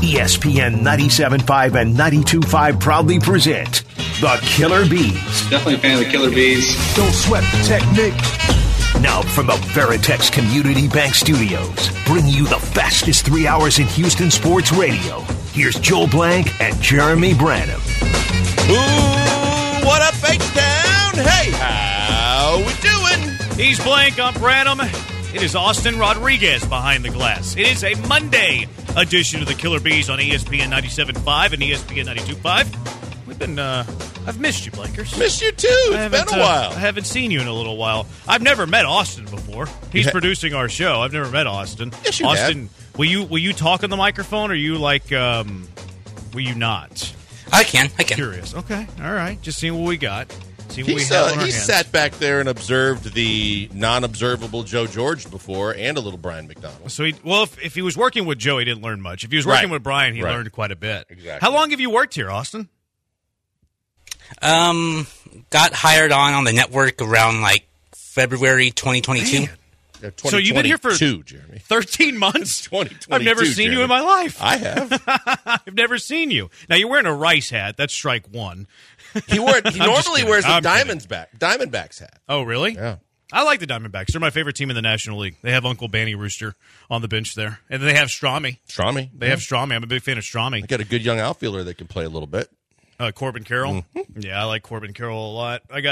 ESPN 97.5 and 92.5 proudly present the Killer Bees. Definitely a fan of the Killer Bees. Don't sweat the technique. Now from the Veritex Community Bank Studios, bringing you the fastest 3 hours in Houston sports radio. Here's Joel Blank and Jeremy Branham. Ooh, what up, H-Town? Hey, how we doing? He's Blank, I'm Branham. It is Austin Rodriguez behind the glass. It is a Monday edition of the Killer Bees on ESPN 97.5 and ESPN 92.5. We've been, I've missed you, Blankers. Missed you too. It's been a while. I haven't seen you in a little while. I've never met Austin before. He's producing our show. I've never met Austin. Yes, you Austin, have. will you talk on the microphone, or you like, will you not? I can. Curious. Okay. All right. Just seeing what we got. See what we have on our He hands. sat back there and observed the non-observable Joe George before and a little Brian McDonald. So, if he was working with Joe, he didn't learn much. If he was working with Brian, he learned quite a bit. Exactly. How long have you worked here, Austin? Got hired on the network around like February 2022. Yeah, So you've been here for 2022, Jeremy. 13 months? 2022, I've never seen you in my life. I have. I've never seen you. Now, you're wearing a Rice hat. That's strike one. He normally wears the I'm kidding. Diamondbacks hat. Oh, really? Yeah. I like the Diamondbacks. They're my favorite team in the National League. They have Uncle Banny Rooster on the bench there. And they have Strami. Strami. They have Strami. I'm a big fan of Strami. I got a good young outfielder that can play a little bit. Corbin Carroll. Mm-hmm. Yeah, I like Corbin Carroll a lot. I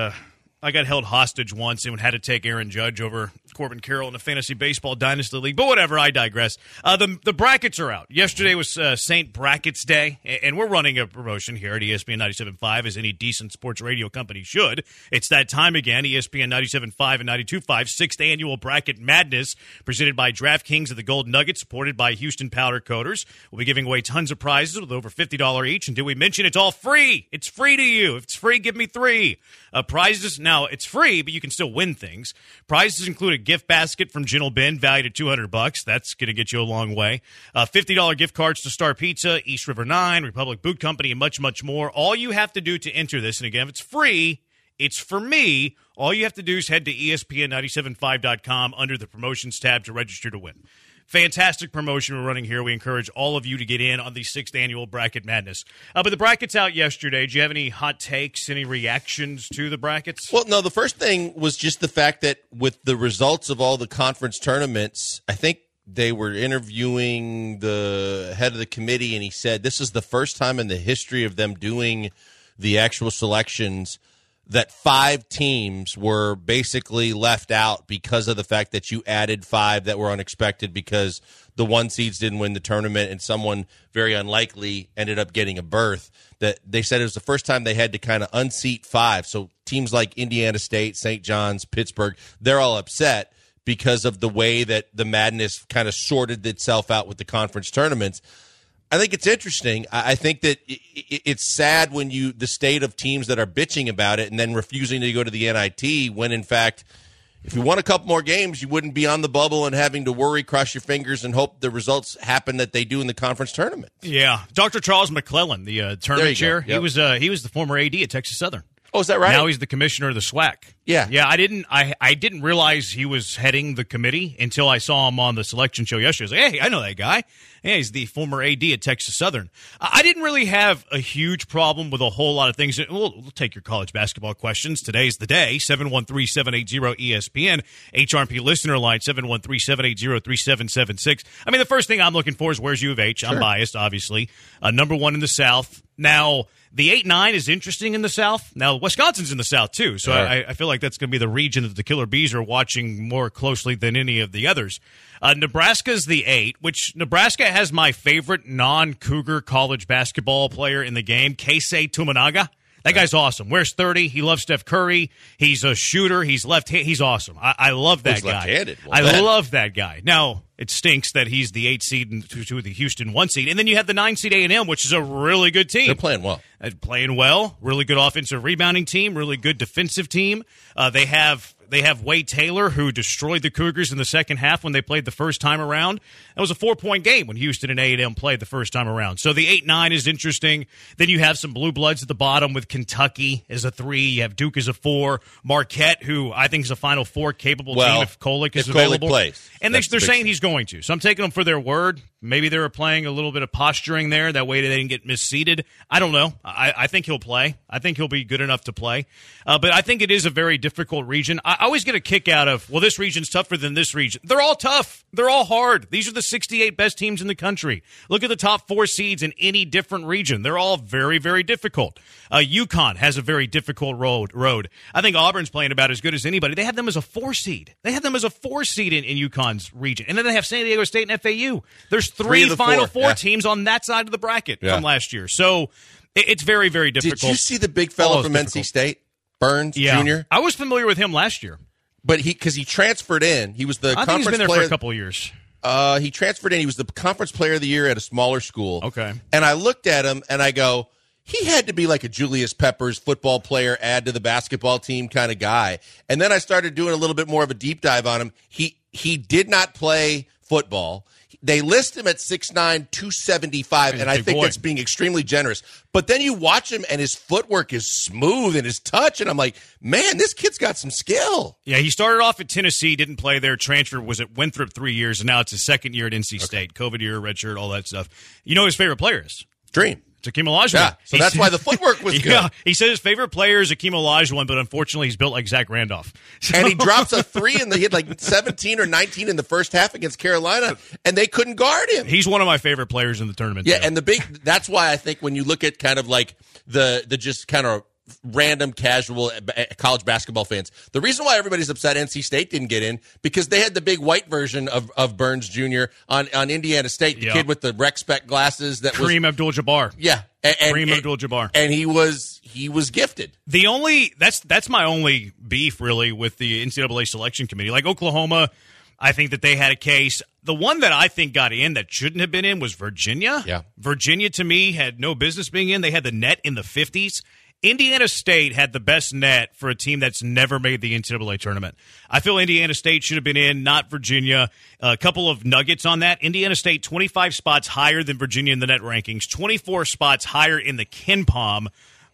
got held hostage once and had to take Aaron Judge over Corbin Carroll in the Fantasy Baseball Dynasty League. But whatever, I digress. The brackets are out. Yesterday was St. Brackets Day, and we're running a promotion here at ESPN 97.5, as any decent sports radio company should. It's that time again, ESPN 97.5 and 92.5, 6th Annual Bracket Madness, presented by DraftKings of the Golden Nugget, supported by Houston Powder Coaters. We'll be giving away tons of prizes with over $50 each, and did we mention it's all free? It's free to you. If it's free, give me 3. Prizes, now it's free, but you can still win things. Prizes include a gift basket from Gentle Ben valued at $200. That's going to get you a long way. $50 gift cards to Star Pizza, East River 9, Republic Boot Company, and much, much more. All you have to do to enter this, and again, if it's free, it's for me. All you have to do is head to ESPN975.com under the promotions tab to register to win. Fantastic promotion we're running here. We encourage all of you to get in on the 6th Annual Bracket Madness. But the bracket's out yesterday. Do you have any hot takes, any reactions to the brackets? Well, no, the first thing was just the fact that with the results of all the conference tournaments, I think they were interviewing the head of the committee, and he said this is the first time in the history of them doing the actual selections that 5 teams were basically left out because of the fact that you added 5 that were unexpected because the 1 seeds didn't win the tournament and someone very unlikely ended up getting a berth. That they said it was the first time they had to kind of unseat 5. So teams like Indiana State, St. John's, Pittsburgh, they're all upset because of the way that the madness kind of sorted itself out with the conference tournaments. I think it's interesting. I think that it's sad when the state of teams that are bitching about it and then refusing to go to the NIT when, in fact, if you won a couple more games, you wouldn't be on the bubble and having to worry, cross your fingers, and hope the results happen that they do in the conference tournament. Yeah. Dr. Charles McClellan, the tournament chair, Yep. he was the former AD at Texas Southern. Oh, is that right? Now he's the commissioner of the SWAC. Yeah. Yeah, I didn't realize he was heading the committee until I saw him on the selection show yesterday. I was like, hey, I know that guy. Yeah, he's the former AD at Texas Southern. I didn't really have a huge problem with a whole lot of things. We'll take your college basketball questions. Today's the day, 713-780-ESPN. HRP listener line, 713-780-3776. I mean, the first thing I'm looking for is where's U of H. Sure. I'm biased, obviously. Number 1 in the South. Now, the 8-9 is interesting in the South. Now, Wisconsin's in the South, too, so I feel like that's going to be the region that the Killer Bees are watching more closely than any of the others. Nebraska's the 8, which Nebraska has my favorite non-Cougar college basketball player in the game, Keisei Tominaga. That guy's awesome. Wears 30. He loves Steph Curry. He's a shooter. He's left-handed. He's awesome. I love that guy. Left-handed. Well, I love that guy. Now, it stinks that he's the 8 seed to the Houston 1 seed. And then you have the 9 seed A&M, which is a really good team. They're playing well. Really good offensive rebounding team. Really good defensive team. They have Wade Taylor, who destroyed the Cougars in the second half when they played the first time around. That was a 4-point game when Houston and A&M played the first time around. So the 8-9 is interesting. Then you have some blue bloods at the bottom with Kentucky as a 3. You have Duke as a 4. Marquette, who I think is a Final Four capable team if Kolek is available. Plays. And they're saying he's going to. So I'm taking them for their word. Maybe they were playing a little bit of posturing there. That way they didn't get misseeded. I don't know. I think he'll play. I think he'll be good enough to play. But I think it is a very difficult region. I always get a kick out of, well, this region's tougher than this region. They're all tough. They're all hard. These are the 68 best teams in the country. Look at the top 4 seeds in any different region. They're all very, very difficult. UConn has a very difficult road. I think Auburn's playing about as good as anybody. They have them as a 4 seed. They have them as a 4 seed in UConn's region. And then they have San Diego State and FAU. There's three Final Four teams on that side of the bracket from last year. So it's very, very difficult. Did you see the big fella from NC State, Burns Jr.? I was familiar with him last year. But because he transferred in. He was the I think he's been there for a couple of years. He transferred in. He was the conference player of the year at a smaller school. Okay. And I looked at him and I go, he had to be like a Julius Peppers football player, add to the basketball team kind of guy. And then I started doing a little bit more of a deep dive on him. He did not play football. They list him at 6'9", 275, and I think that's being extremely generous. But then you watch him, and his footwork is smooth, and his touch, and I'm like, man, this kid's got some skill. Yeah, he started off at Tennessee, didn't play there, transfer, was at Winthrop 3 years, and now it's his second year at NC State. COVID year, redshirt, all that stuff. You know his favorite player is? Dream. It's Akeem Olajuwon. Yeah, so that's why the footwork was good. Yeah, he said his favorite player is Akeem Olajuwon, but unfortunately he's built like Zach Randolph. So. And he drops a 3 he had like 17 or 19 in the first half against Carolina, and they couldn't guard him. He's one of my favorite players in the tournament. Yeah, too. and that's why I think when you look at kind of like the just kind of random casual college basketball fans, the reason why everybody's upset NC State didn't get in, because they had the big white version of Burns Jr. on Indiana State, the kid with the rec spec glasses that Kareem was Abdul-Jabbar. Yeah. Kareem Abdul-Jabbar. And he was gifted. That's my only beef really with the NCAA selection committee. Like Oklahoma, I think that they had a case. The one that I think got in that shouldn't have been in was Virginia. Yeah. Virginia, to me, had no business being in. They had the net in the 50s. Indiana State had the best net for a team that's never made the NCAA tournament. I feel Indiana State should have been in, not Virginia. A couple of nuggets on that. Indiana State, 25 spots higher than Virginia in the net rankings, 24 spots higher in the KenPom.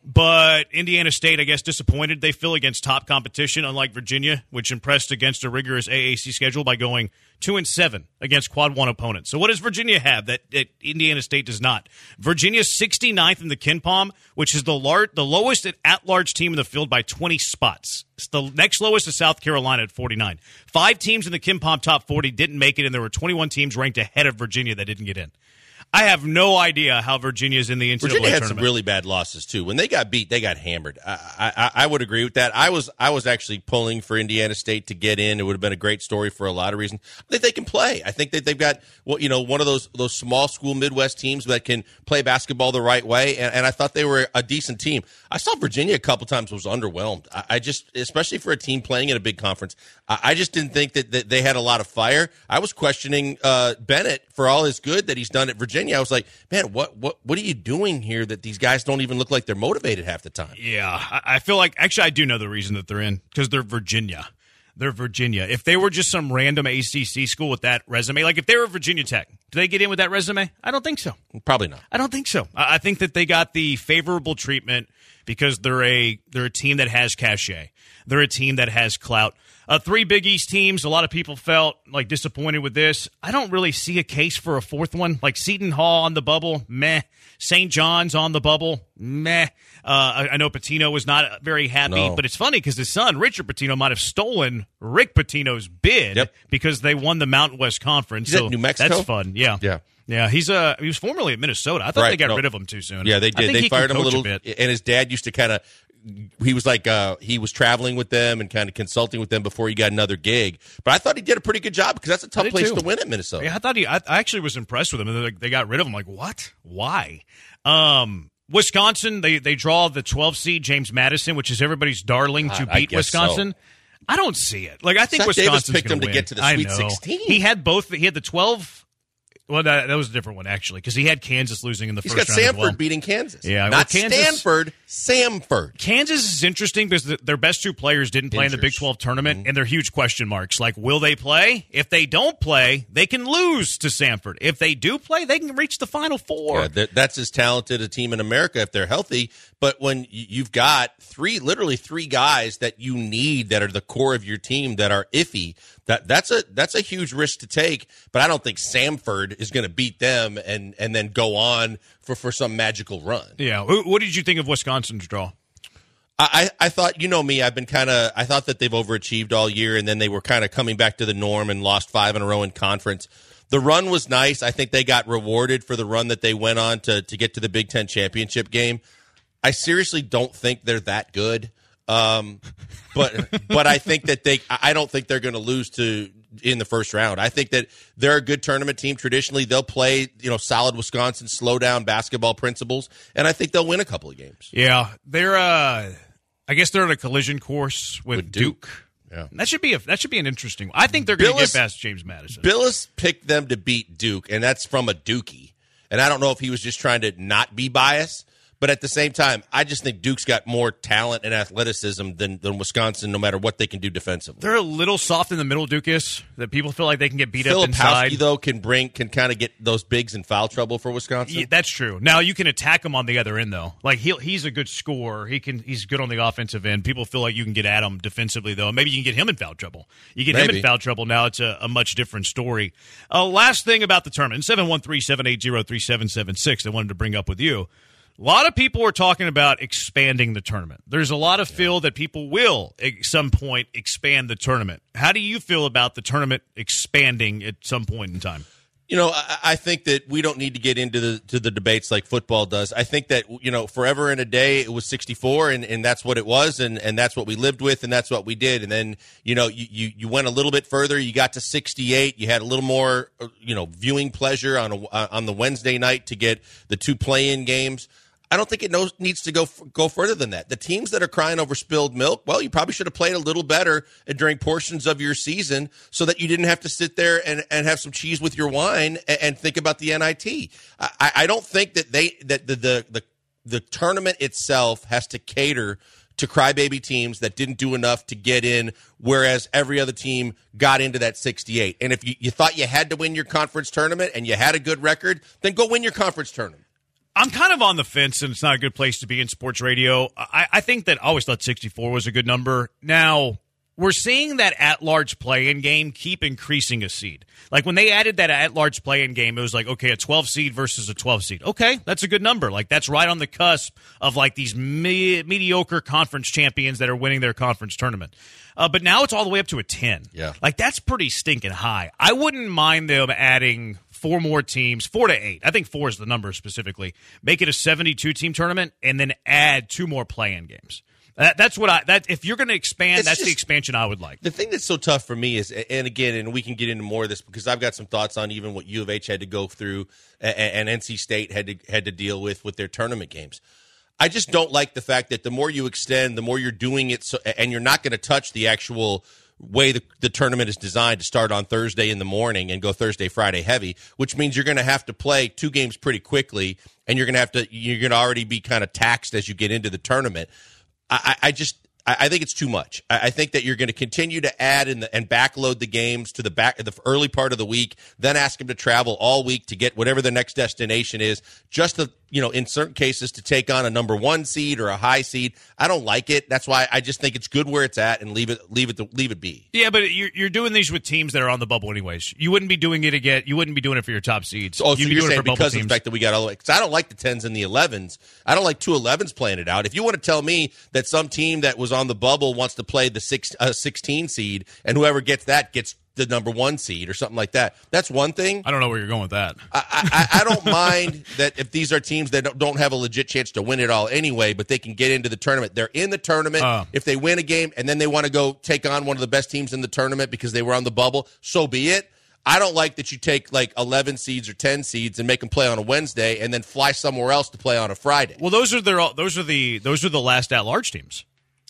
But Indiana State, I guess, disappointed. They feel against top competition, unlike Virginia, which impressed against a rigorous AAC schedule by going 2-7 against Quad 1 opponents. So what does Virginia have that Indiana State does not? Virginia's 69th in the KenPom, which is the lowest at-large team in the field by 20 spots. It's the next lowest is South Carolina at 49. 5 teams in the KenPom top 40 didn't make it, and there were 21 teams ranked ahead of Virginia that didn't get in. I have no idea how Virginia's in the NCAA Virginia had tournament. some really bad losses too. When they got beat, they got hammered. I would agree with that. I was actually pulling for Indiana State to get in. It would have been a great story for a lot of reasons. I think they can play. I think that they've got one of those small school Midwest teams that can play basketball the right way. And I thought they were a decent team. I saw Virginia a couple times was underwhelmed. I just, especially for a team playing in a big conference, I just didn't think that they had a lot of fire. I was questioning Bennett for all his good that he's done at Virginia. I was like, man, what are you doing here that these guys don't even look like they're motivated half the time? Yeah, I feel like, actually, I do know the reason that they're in, because they're Virginia. They're Virginia. If they were just some random ACC school with that resume, like if they were Virginia Tech, do they get in with that resume? I don't think so. Probably not. I don't think so. I think that they got the favorable treatment because they're a team that has cachet. They're a team that has clout. 3 Big East teams, a lot of people felt like disappointed with this. I don't really see a case for a 4th one. Like Seton Hall on the bubble, meh. St. John's on the bubble, meh. I know Pitino was not very happy, but it's funny because his son, Richard Pitino, might have stolen Rick Pitino's bid because they won the Mountain West Conference. He's at New Mexico? That's fun, yeah. Yeah, he was formerly at Minnesota. I thought they got rid of him too soon. Yeah, they did. They fired him a little bit. And his dad used to kind of, he was like, he was traveling with them and kind of consulting with them before he got another gig. But I thought he did a pretty good job because that's a tough place to win at Minnesota. Yeah, I actually was impressed with him. And they got rid of him. Like, what? Why? Wisconsin, they draw the 12 seed James Madison, which is everybody's darling to beat Wisconsin. So. I don't see it. Like, I think Wisconsin's picked him to get to the Sweet 16. He had both. He had the 12. Well, that was a different one, actually, because he had Kansas losing in the first round. He's got Samford beating Kansas. Yeah, not Kansas, Stanford, Samford. Kansas is interesting because their best 2 players didn't play in the Big 12 tournament, and they're huge question marks. Like, will they play? If they don't play, they can lose to Samford. If they do play, they can reach the Final Four. Yeah, that's as talented a team in America if they're healthy. But when you've got literally three guys that you need that are the core of your team that are iffy, That's a huge risk to take, but I don't think Samford is going to beat them and then go on for some magical run. Yeah. What did you think of Wisconsin's draw? I thought, you know me, I thought that they've overachieved all year, and then they were kind of coming back to the norm and lost 5 in a row in conference. The run was nice. I think they got rewarded for the run that they went on to get to the Big Ten championship game. I seriously don't think they're that good. But I think that I don't think they're going to lose in the first round. I think that they're a good tournament team. Traditionally, they'll play, solid Wisconsin, slow down basketball principles, and I think they'll win a couple of games. Yeah, they're I guess they're on a collision course with Duke. Yeah. That should be an interesting one. I think they're going to get past James Madison. Billis picked them to beat Duke, and that's from a Dookie. And I don't know if he was just trying to not be biased. But at the same time, I just think Duke's got more talent and athleticism than Wisconsin, no matter what they can do defensively. They're a little soft in the middle, Duke is, that people feel like they can get beat up inside. Filipowski, though, can kind of get those bigs in foul trouble for Wisconsin. Yeah, that's true. Now, you can attack him on the other end, though. Like, he's a good scorer. He's good on the offensive end. People feel like you can get at him defensively, though. Maybe you can get him in foul trouble. You get him in foul trouble, now it's a much different story. Last thing about the tournament, 713-780-3776 I wanted to bring up with you. A lot of people are talking about expanding the tournament. There's a lot of feel that people will, at some point, expand the tournament. How do you feel about the tournament expanding at some point in time? I think that we don't need to get into the debates like football does. I think that, forever and a day it was 64, and that's what it was, and that's what we lived with, and that's what we did. And then, you went a little bit further. You got to 68. You had a little more, viewing pleasure on the Wednesday night to get the 2 play-in games. I don't think it needs to go further than that. The teams that are crying over spilled milk, well, you probably should have played a little better during portions of your season so that you didn't have to sit there and have some cheese with your wine and think about the NIT. I don't think that the tournament itself has to cater to crybaby teams that didn't do enough to get in, whereas every other team got into that 68. And if you thought you had to win your conference tournament and you had a good record, then go win your conference tournament. I'm kind of on the fence, and it's not a good place to be in sports radio. I think that I always thought 64 was a good number. Now, we're seeing that at-large play-in game keep increasing a seed. Like, when they added that at-large play-in game, it was like, okay, a 12 seed versus a 12 seed. Okay, that's a good number. Like, that's right on the cusp of, like, these mediocre conference champions that are winning their conference tournament. But now it's all the way up to a 10. Yeah. Like, that's pretty stinking high. I wouldn't mind them adding 4 more teams, 4 to 8. I think 4 is the number specifically. Make it a 72-team tournament, and then add 2 more play-in games. That's what if you're going to expand, that's the expansion I would like. The thing that's so tough for me is, and again, and we can get into more of this because I've got some thoughts on even what U of H had to go through and NC State had to deal with their tournament games. I just don't like the fact that the more you extend, the more you're doing it, and you're not going to touch the actual way the tournament is designed to start on Thursday in the morning and go Thursday, Friday heavy, which means you're going to have to play 2 games pretty quickly, and you're going to already be kind of taxed as you get into the tournament. I think it's too much. I think that you're going to continue to add and backload the games to the early part of the week, then ask them to travel all week to get whatever the next destination is, just to, in certain cases to take on a number 1 seed or a high seed. I don't like it. That's why I just think it's good where it's at and leave it be. Yeah, but you're doing these with teams that are on the bubble anyways. You wouldn't be doing it again. You wouldn't be doing it for your top seeds. Oh, so you're saying because of the fact that we got all the way? Because I don't like the 10s and the 11s. I don't like 2 11s playing it out. If you want to tell me that some team that was on the bubble wants to play the 16 seed, and whoever gets that gets the number 1 seed or something like that, that's one thing. I don't know where you're going with that. I don't mind that if these are teams that don't have a legit chance to win it all anyway, but they can get into the tournament. They're in the tournament. If they win a game and then they want to go take on one of the best teams in the tournament because they were on the bubble, so be it. I don't like that you take like 11 seeds or 10 seeds and make them play on a Wednesday and then fly somewhere else to play on a Friday. Well, those are the last at-large teams.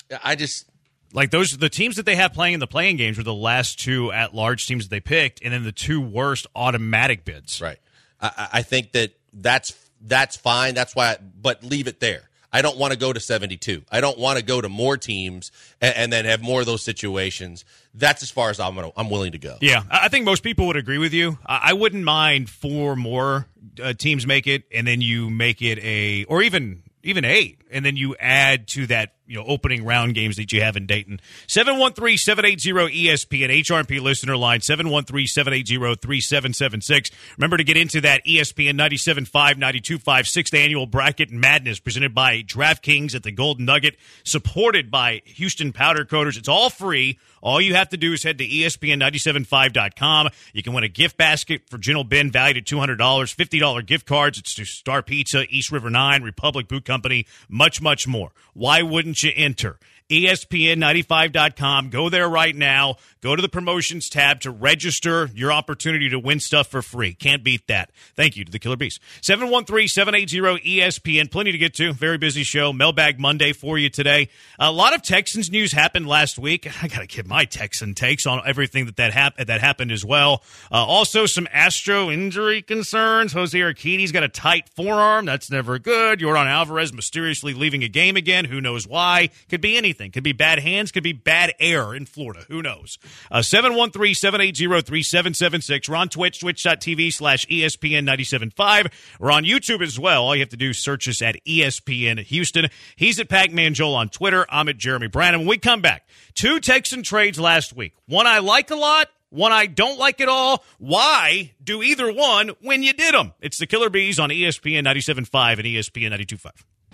Like the teams that they have playing in the playing games were the last 2 at-large teams that they picked, and then the 2 worst automatic bids. Right. I think that's fine. That's why. But leave it there. I don't want to go to 72. I don't want to go to more teams and then have more of those situations. That's as far as I'm willing to go. Yeah, I think most people would agree with you. I wouldn't mind 4 more teams make it, and then you make it or even 8, and then you add to that opening round games that you have in Dayton. 713-780-ESPN, HRP listener line, 713-780-3776. Remember to get into that ESPN 97.5, 92.5 6th Annual Bracket Madness presented by DraftKings at the Golden Nugget, supported by Houston Powder Coaters. It's all free. All you have to do is head to ESPN975.com. You can win a gift basket for General Ben valued at $200, $50 gift cards. It's to Star Pizza, East River 9, Republic Boot Company, much, much more. Why wouldn't you enter? ESPN95.com. Go there right now. Go to the promotions tab to register your opportunity to win stuff for free. Can't beat that. Thank you to the Killer Bees. 713-780-ESPN. Plenty to get to. Very busy show. Mailbag Monday for you today. A lot of Texans news happened last week. I got to give my Texan takes on everything that happened as well. Also, some Astro injury concerns. Jose Urquidy's got a tight forearm. That's never good. Yordan Alvarez mysteriously leaving a game again. Who knows why? Could be anything. Could be bad hands. Could be bad air in Florida. Who knows? 713-780-3776. We're on Twitch, twitch.tv/ESPN975. We're on YouTube as well. All you have to do is search us at ESPN Houston. He's at Pac-Man Joel on Twitter. I'm at Jeremy Branham. When we come back, 2 Texan trades last week. One I like a lot. One I don't like at all. Why do either one when you did them? It's the Killer Bees on ESPN 97.5 and ESPN 92.5.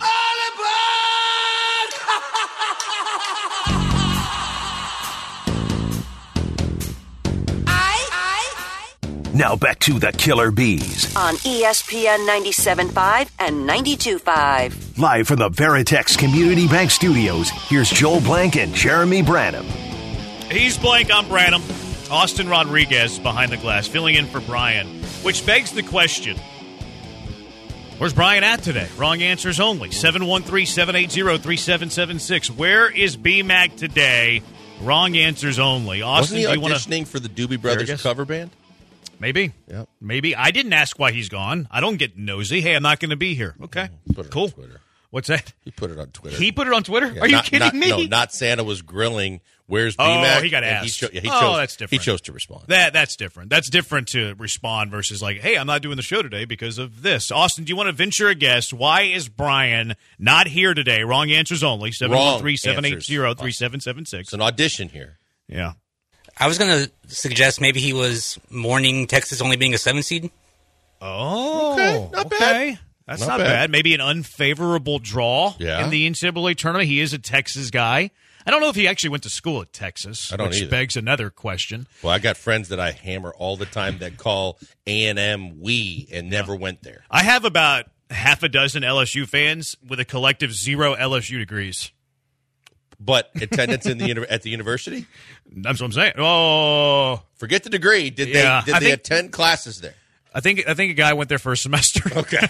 Now back to the Killer Bees on ESPN 97.5 and 92.5. Live from the Veritex Community Bank Studios, here's Joel Blank and Jeremy Branham. He's Blank, I'm Branham. Austin Rodriguez behind the glass, filling in for Brian, which begs the question, where's Brian at today? Wrong answers only. 713-780-3776. Where is B-Mac today? Wrong answers only. Austin, wasn't he auditioning for the Doobie Brothers cover band? Maybe. Yep. Maybe. I didn't ask why he's gone. I don't get nosy. Hey, I'm not going to be here. Okay. Put it cool. on Twitter. What's that? He put it on Twitter. He put it on Twitter? Yeah, Are you kidding me? No, not Santa was grilling. Where's B-Mac? Oh, he got asked. That's different. He chose to respond. That's different. That's different to respond versus like, hey, I'm not doing the show today because of this. Austin, do you want to venture a guess? Why is Brian not here today? Wrong answers only. 713-780-3776. It's an audition here. Yeah. I was going to suggest maybe he was mourning Texas only being a 7 seed. Oh, okay. Not bad. That's not bad. Maybe an unfavorable draw Yeah. in the NCAA tournament. He is a Texas guy. I don't know if he actually went to school at Texas, I don't which either. begs another question. Well, I got friends that I hammer all the time that call A&M we and never went there. I have about half a dozen LSU fans with a collective 0 LSU degrees. But attendance at the university? That's what I'm saying. Oh, Forget the degree. Did they attend classes there? I think a guy went there for a semester. Okay.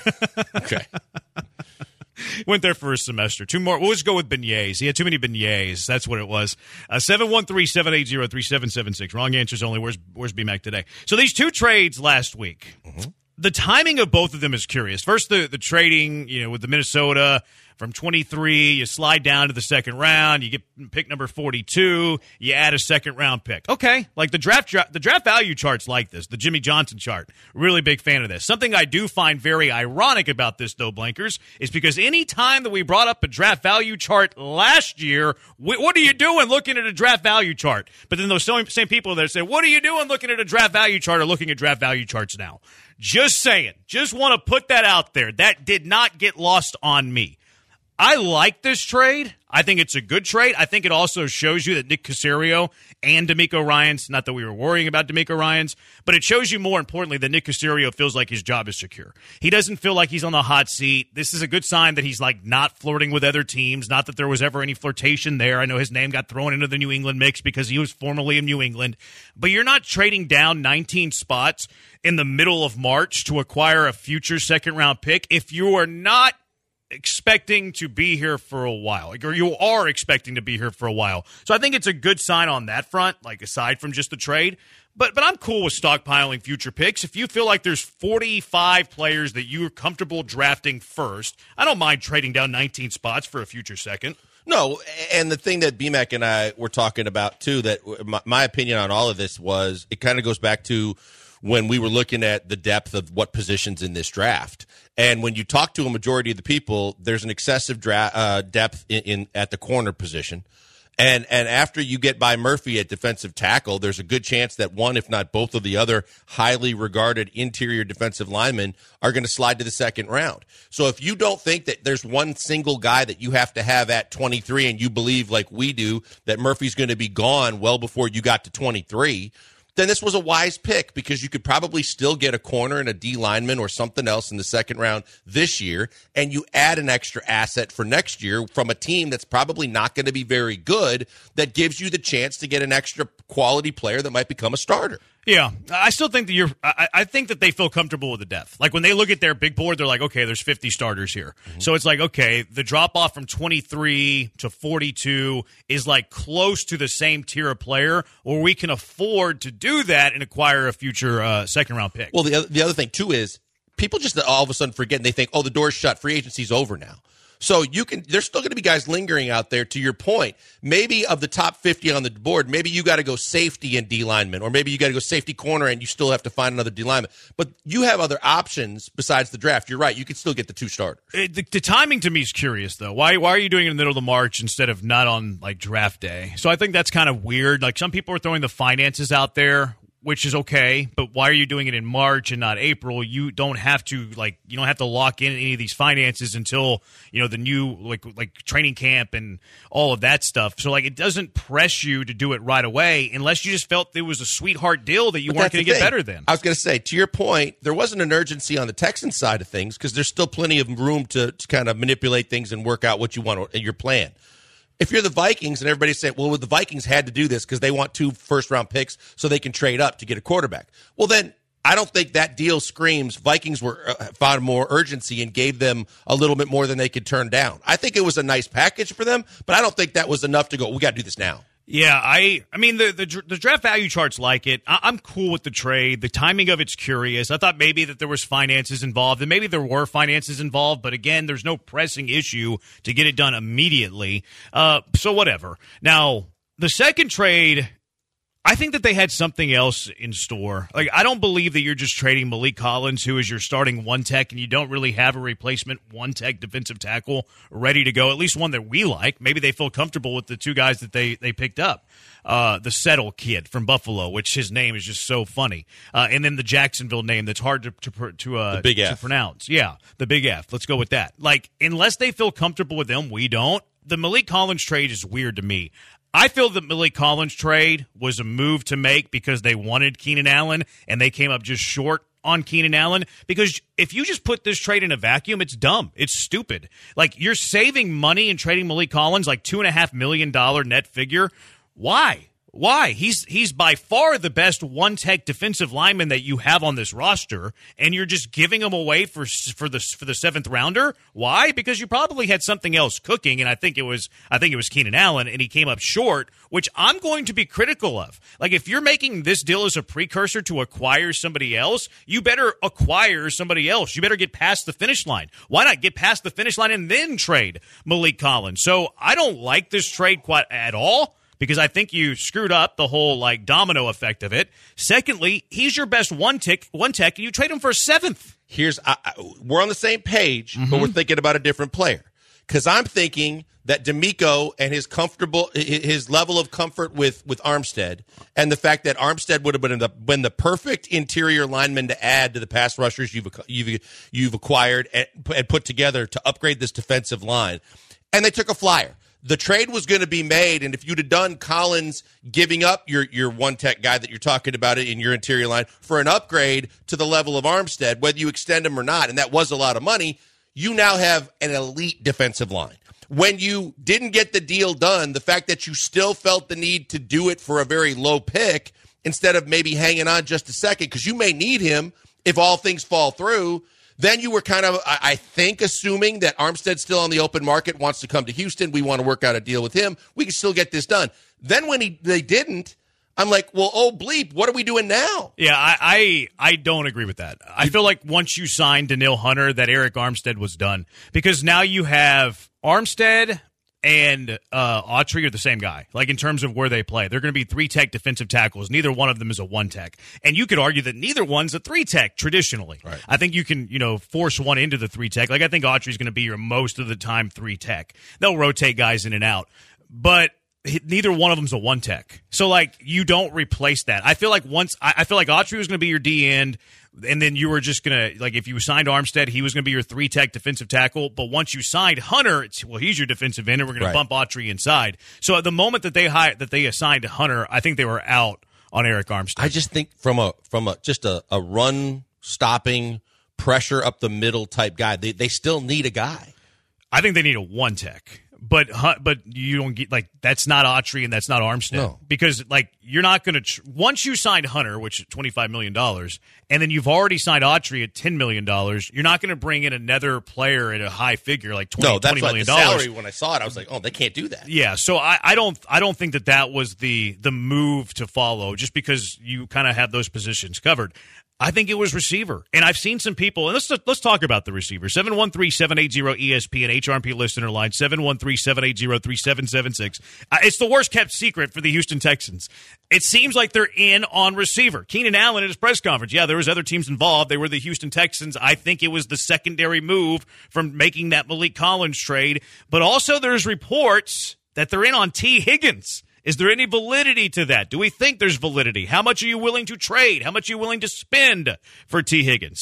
Went there for a semester. 2 more. We'll just go with beignets. He had too many beignets. That's what it was. 713-780-3776. Wrong answers only. Where's B-Mac today? So these 2 trades last week. Mm-hmm. The timing of both of them is curious. First, the trading, with the Minnesota from 23, you slide down to the second round, you get pick number 42, you add a second-round pick. Okay, like the draft value charts like this, the Jimmy Johnson chart. Really big fan of this. Something I do find very ironic about this, though, Blankers, is because any time that we brought up a draft value chart last year, what are you doing looking at a draft value chart? But then those same people that say, what are you doing looking at a draft value chart are looking at draft value charts now. Just saying. Just want to put that out there. That did not get lost on me. I like this trade. I think it's a good trade. I think it also shows you that Nick Caserio and D'Amico Ryans, not that we were worrying about D'Amico Ryans, but it shows you more importantly that Nick Caserio feels like his job is secure. He doesn't feel like he's on the hot seat. This is a good sign that he's like not flirting with other teams, not that there was ever any flirtation there. I know his name got thrown into the New England mix because he was formerly in New England, but you're not trading down 19 spots in the middle of March to acquire a future second-round pick if you are not expecting to be here for a while, or you are expecting to be here for a while. So I think it's a good sign on that front, like aside from just the trade. But I'm cool with stockpiling future picks. If you feel like there's 45 players that you're comfortable drafting first, I don't mind trading down 19 spots for a future second. No, and the thing that BMAC and I were talking about, too, that my opinion on all of this was it kind of goes back to when we were looking at the depth of what positions in this draft. And when you talk to a majority of the people, there's an excessive depth in at the corner position. And after you get by Murphy at defensive tackle, there's a good chance that one, if not both of the other highly regarded interior defensive linemen are going to slide to the second round. So if you don't think that there's one single guy that you have to have at 23 and you believe like we do that Murphy's going to be gone well before you got to 23, then this was a wise pick because you could probably still get a corner and a D lineman or something else in the second round this year, and you add an extra asset for next year from a team that's probably not going to be very good that gives you the chance to get an extra quality player that might become a starter. Yeah, I still think that I think that they feel comfortable with the depth. Like when they look at their big board, they're like, okay, there's 50 starters here. Mm-hmm. So it's like, okay, the drop off from 23 to 42 is like close to the same tier of player, or we can afford to do that and acquire a future second round pick. Well, the other thing too is people just all of a sudden forget and they think, oh, the door's shut, free agency's over now. So there's still going to be guys lingering out there, to your point. Maybe of the top 50 on the board, maybe you got to go safety and D lineman, or maybe you got to go safety corner and you still have to find another D lineman. But you have other options besides the draft. You're right. You could still get the two starters. The timing to me is curious, though. Why are you doing it in the middle of March instead of not on like draft day? So I think that's kind of weird. Like some people are throwing the finances out there, which is okay, but why are you doing it in March and not April? You don't have to lock in any of these finances until, the new like training camp and all of that stuff. So like it doesn't press you to do it right away unless you just felt it was a sweetheart deal that you weren't going to get better than. I was going to say, to your point, there wasn't an urgency on the Texans side of things because there's still plenty of room to kind of manipulate things and work out what you want in your plan. If you're the Vikings and everybody say, well, the Vikings had to do this because they want 2 first-round picks so they can trade up to get a quarterback. Well, then I don't think that deal screams Vikings found more urgency and gave them a little bit more than they could turn down. I think it was a nice package for them, but I don't think that was enough to go, we got to do this now. Yeah, I mean, the draft value charts like it. I'm cool with the trade. The timing of it's curious. I thought maybe that there was finances involved, and maybe there were finances involved, but again, there's no pressing issue to get it done immediately. So whatever. Now, the second trade, I think that they had something else in store. Like, I don't believe that you're just trading Malik Collins, who is your starting one tech, and you don't really have a replacement one tech defensive tackle ready to go, at least one that we like. Maybe they feel comfortable with the two guys that they picked up. The Settle kid from Buffalo, which his name is just so funny. And then the Jacksonville name that's hard to pronounce. Yeah, the Big F. Let's go with that. Like, unless they feel comfortable with them, we don't. The Malik Collins trade is weird to me. I feel the Malik Collins trade was a move to make because they wanted Keenan Allen, and they came up just short on Keenan Allen. Because if you just put this trade in a vacuum, it's dumb. It's stupid. Like, you're saving money and trading Malik Collins, like $2.5 million net figure. Why? He's by far the best one-tech defensive lineman that you have on this roster, and you're just giving him away for the seventh rounder. Why? Because you probably had something else cooking, and I think it was Keenan Allen, and he came up short, which I'm going to be critical of. Like, if you're making this deal as a precursor to acquire somebody else, you better acquire somebody else. You better get past the finish line. Why not get past the finish line and then trade Malik Collins? So I don't like this trade quite at all, because I think you screwed up the whole like domino effect of it. Secondly, he's your best one tech, and you trade him for a seventh. We're on the same page, but we're thinking about a different player. Because I'm thinking that D'Amico and his level of comfort with Armstead, and the fact that Armstead would have been the perfect interior lineman to add to the pass rushers you've acquired and put together to upgrade this defensive line, and they took a flyer. The trade was going to be made, and if you'd have done Collins giving up your one-tech guy that you're talking about in your interior line for an upgrade to the level of Armstead, whether you extend him or not, and that was a lot of money, you now have an elite defensive line. When you didn't get the deal done, the fact that you still felt the need to do it for a very low pick instead of maybe hanging on just a second, because you may need him if all things fall through, then you were kind of, I think, assuming that Armstead's still on the open market, wants to come to Houston. We want to work out a deal with him. We can still get this done. Then when they didn't, I'm like, well, oh, bleep, what are we doing now? Yeah, I don't agree with that. I feel like once you signed Danielle Hunter, that Eric Armstead was done. Because now you have Armstead, and Autry are the same guy, like in terms of where they play. They're going to be 3-tech defensive tackles. Neither one of them is a 1-tech. And you could argue that neither one's a 3-tech traditionally. Right. I think you can, force one into the 3-tech. Like I think Autry's going to be your most of the time 3-tech. They'll rotate guys in and out. But neither one of them's a 1-tech. So, like, you don't replace that. I feel like Autry was going to be your D end, and then you were just going to, like, if you signed Armstead, he was going to be your 3-tech defensive tackle. But once you signed Hunter, he's your defensive end, and we're going to bump Autry inside. So at the moment that they assigned Hunter, I think they were out on Eric Armstead. I just think from a run stopping pressure up the middle type guy, they still need a guy. I think they need a 1-tech. But you don't get, like, that's not Autry and that's not Armstead. No. Because, like, you're not going to once you signed Hunter, which is $25 million, and then you've already signed Autry at $10 million, you're not going to bring in another player at a high figure like $20 million. The salary, when I saw it, I was like, oh, they can't do that. Yeah, so I don't think that was the move to follow, just because you kind of have those positions covered. I think it was receiver. And I've seen some people, and let's talk about the receiver. 713-780-ESPN, HRP listener line, 713-780-3776. It's the worst kept secret for the Houston Texans. It seems like they're in on receiver. Keenan Allen at his press conference, yeah, there was other teams involved. They were the Houston Texans. I think it was the secondary move from making that Malik Collins trade. But also there's reports that they're in on T. Higgins. Is there any validity to that? Do we think there's validity? How much are you willing to trade? How much are you willing to spend for T. Higgins?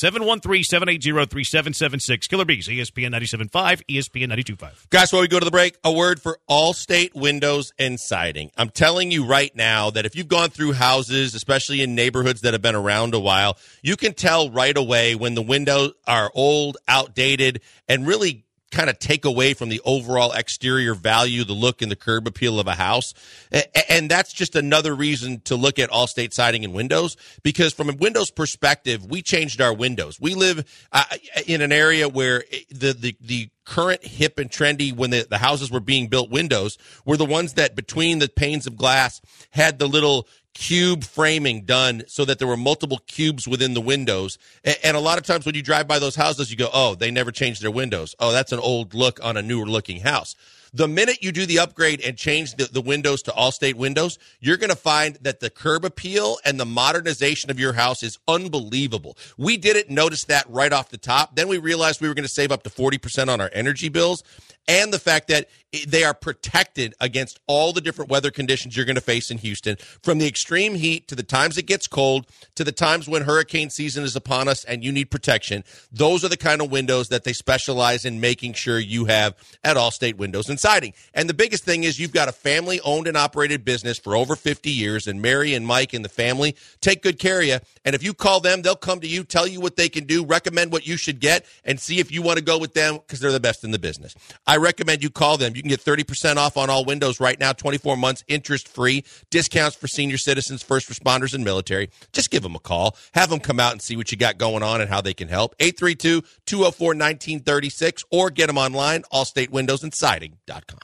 713-780-3776. Killer Bees, ESPN 97.5, ESPN 92.5. Guys, before we go to the break, a word for Allstate Windows and Siding. I'm telling you right now that if you've gone through houses, especially in neighborhoods that have been around a while, you can tell right away when the windows are old, outdated, and really kind of take away from the overall exterior value, the look and the curb appeal of a house. And that's just another reason to look at Allstate Siding and Windows, because from a windows perspective, we changed our windows. We live in an area where the current hip and trendy, when the houses were being built, windows were the ones that between the panes of glass had the little cube framing done so that there were multiple cubes within the windows. And a lot of times when you drive by those houses, you go, oh, they never changed their windows. Oh, that's an old look on a newer looking house. The minute you do the upgrade and change the windows to Allstate Windows, you're going to find that the curb appeal and the modernization of your house is unbelievable. We didn't notice that right off the top. Then we realized we were going to save up to 40% on our energy bills, and the fact that they are protected against all the different weather conditions you're going to face in Houston, from the extreme heat to the times it gets cold to the times when hurricane season is upon us and you need protection. Those are the kind of windows that they specialize in making sure you have at Allstate Windows and Siding. And the biggest thing is you've got a family-owned and operated business for over 50 years, and Mary and Mike and the family take good care of you. And if you call them, they'll come to you, tell you what they can do, recommend what you should get, and see if you want to go with them because they're the best in the business. I recommend you call them. You can get 30% off on all windows right now, 24 months, interest-free, discounts for senior citizens, first responders, and military. Just give them a call. Have them come out and see what you got going on and how they can help. 832-204-1936, or get them online, allstatewindowsandsiding.com.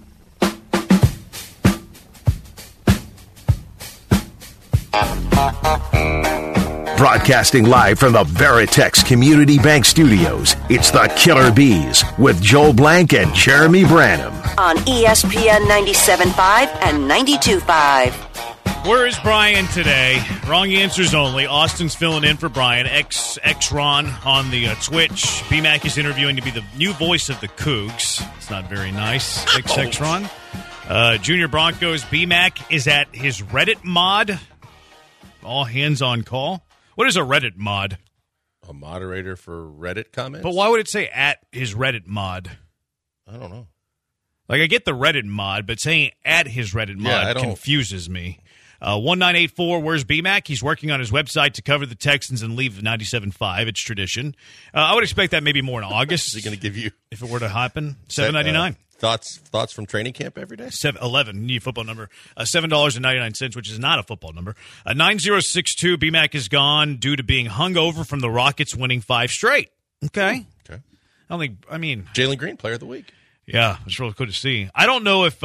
Broadcasting live from the Veritex Community Bank Studios, it's the Killer Bees with Joel Blank and Jeremy Branham. On ESPN 97.5 and 92.5. Where is Brian today? Wrong answers only. Austin's filling in for Brian. X-Ron on the Twitch. BMAC is interviewing to be the new voice of the Cougs. It's not very nice. X-Ron. Junior Broncos. BMAC is at his Reddit mod. All hands on call. What is a Reddit mod? A moderator for Reddit comments? But why would it say at his Reddit mod? I don't know. Like, I get the Reddit mod, but saying at his Reddit mod confuses me. 1984, where's BMAC? He's working on his website to cover the Texans and leave 97.5. It's tradition. I would expect that maybe more in August. Is he going to give you, if it were to happen, $7.99. Thoughts from training camp every day? 11, new football number. $7.99, which is not a football number. 9062, BMAC is gone due to being hungover from the Rockets winning 5 straight. Okay. Jalen Green, player of the week. Yeah, it's really cool to see. I don't know if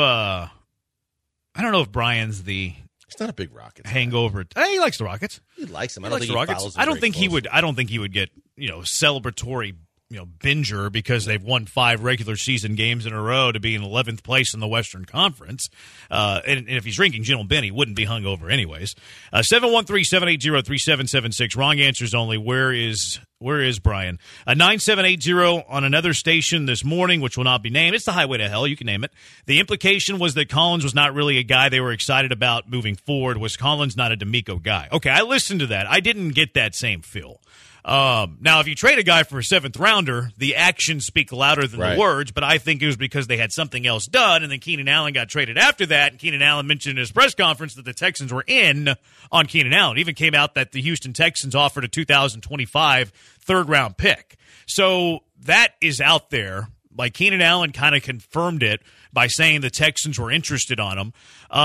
Brian's the He's not a big Rockets hangover. He likes the Rockets. He likes them. I don't think he would get, celebratory binger because they've won 5 regular season games in a row to be in 11th place in the Western Conference. And if he's drinking gin and Ben, he wouldn't be hungover anyways. 713-780-3776. Wrong answers only. Where is Brian? 9780 on another station this morning, which will not be named. It's the highway to hell. You can name it. The implication was that Collins was not really a guy they were excited about moving forward. Was Collins not a D'Amico guy? Okay, I listened to that. I didn't get that same feel. Now, if you trade a guy for a 7th rounder, the actions speak louder than the words, but I think it was because they had something else done, and then Keenan Allen got traded after that, and Keenan Allen mentioned in his press conference that the Texans were in on Keenan Allen. It even came out that the Houston Texans offered a 2025 third-round pick. So that is out there. Like, Keenan Allen kind of confirmed it by saying the Texans were interested on him.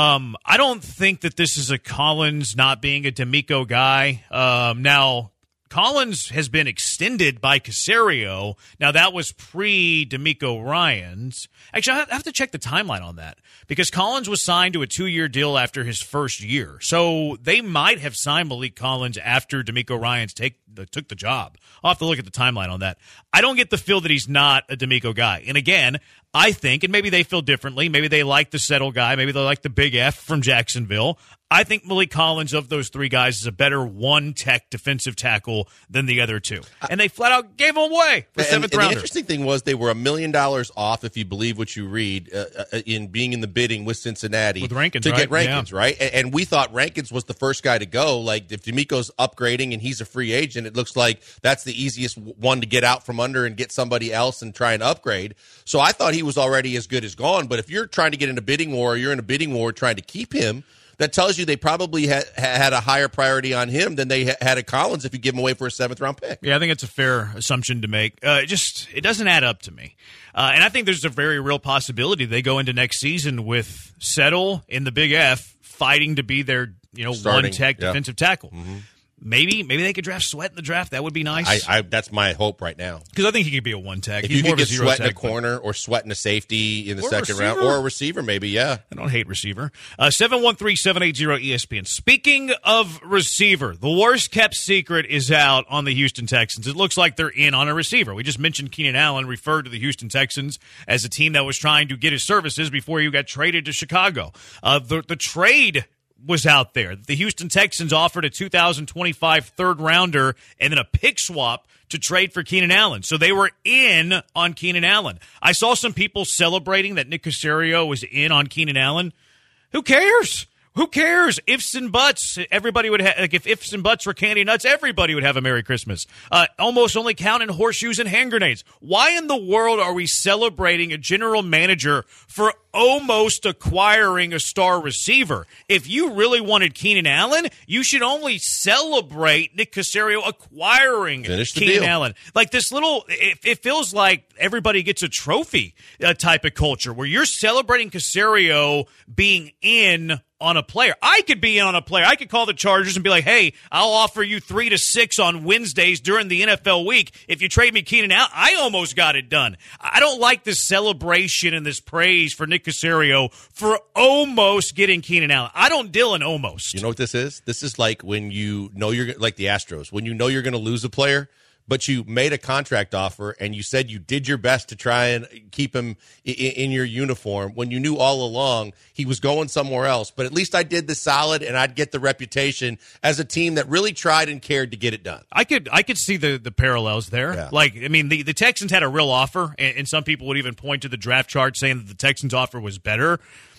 I don't think that this is a Collins not being a D'Amico guy. Now, Collins has been extended by Caserio. Now, that was pre-D'Amico Ryans. Actually, I have to check the timeline on that because Collins was signed to a 2-year deal after his first year. So they might have signed Malik Collins after D'Amico Ryans took the job. I'll have to look at the timeline on that. I don't get the feel that he's not a D'Amico guy. And again, I think, and maybe they feel differently, maybe they like the settle guy, maybe they like the big F from Jacksonville. I think Malik Collins, of those 3 guys, is a better one-tech defensive tackle than the other 2. And they flat out gave him away for 7th rounder. The interesting thing was they were $1 million off, if you believe what you read, in being in the bidding with Cincinnati. With Rankins, to get Rankins, right? And we thought Rankins was the first guy to go. Like, if D'Amico's upgrading and he's a free agent, it looks like that's the easiest one to get out from under and get somebody else and try and upgrade. So I thought he was already as good as gone. But if you're trying to get in a bidding war, or you're in a bidding war trying to keep him, that tells you they probably had a higher priority on him than they had at Collins if you give him away for a 7th-round pick. Yeah, I think it's a fair assumption to make. It doesn't add up to me. And I think there's a very real possibility they go into next season with Settle in the Big F fighting to be their one-tech defensive tackle. Mm-hmm. Maybe they could draft Sweat in the draft. That would be nice. That's my hope right now. Because I think he could be a one-tech. If He's you more could of get a Sweat in a corner or Sweat in a safety in the second round, or a receiver maybe, yeah. I don't hate receiver. 713-780-ESPN. Speaking of receiver, the worst-kept secret is out on the Houston Texans. It looks like they're in on a receiver. We just mentioned Keenan Allen referred to the Houston Texans as a team that was trying to get his services before he got traded to Chicago. The trade was out there. The Houston Texans offered a 2025 third-rounder and then a pick swap to trade for Keenan Allen. So they were in on Keenan Allen. I saw some people celebrating that Nick Caserio was in on Keenan Allen. Who cares? Who cares? Ifs and buts. Everybody would have, like, if ifs and buts were candy nuts, everybody would have a Merry Christmas. Almost only counting horseshoes and hand grenades. Why in the world are we celebrating a general manager for almost acquiring a star receiver? If you really wanted Keenan Allen, you should only celebrate Nick Caserio acquiring Keenan Allen. Like this little, it feels like everybody gets a trophy type of culture where you're celebrating Caserio being in on a player. I could be in on a player. I could call the Chargers and be like, hey, I'll offer you 3 to 6 on Wednesdays during the NFL week if you trade me Keenan Allen. I almost got it done. I don't like this celebration and this praise for Nick Caserio for almost getting Keenan Allen. I don't deal in almost. You know what this is? This is like when you know you're like the Astros. When you know you're going to lose a player, but you made a contract offer and you said you did your best to try and keep him in your uniform when you knew all along he was going somewhere else. But at least I did the solid and I'd get the reputation as a team that really tried and cared to get it done. I could see the parallels there. Yeah. Like, I mean, the Texans had a real offer, and some people would even point to the draft chart saying that the Texans offer was better.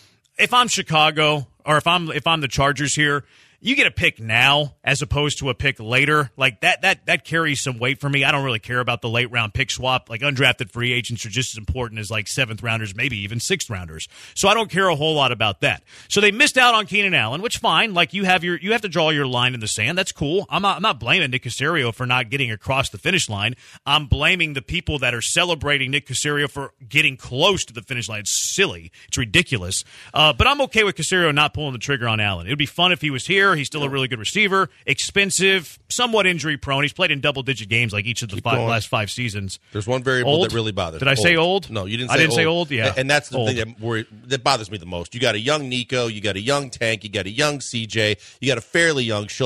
If I'm Chicago or if I'm the Chargers here, you get a pick now as opposed to a pick later. Like that carries some weight for me. I don't really care about the late round pick swap. Like undrafted free agents are just as important as like 7th rounders, maybe even 6th rounders. So I don't care a whole lot about that. So they missed out on Keenan Allen, which fine. Like you have to draw your line in the sand. That's cool. I'm not blaming Nick Caserio for not getting across the finish line. I'm blaming the people that are celebrating Nick Caserio for getting close to the finish line. It's silly. It's ridiculous. But I'm okay with Caserio not pulling the trigger on Allen. It would be fun if he was here. He's still a really good receiver, expensive, somewhat injury prone. He's played in double-digit games like each of the last 5 seasons. There's one variable that really bothers me. Did I say old? No, you didn't say old. I didn't old. say old, yeah. And that's the thing that bothers me the most. You got a young Nico, you got a young Tank, you got a young CJ, you got a fairly young Schultz.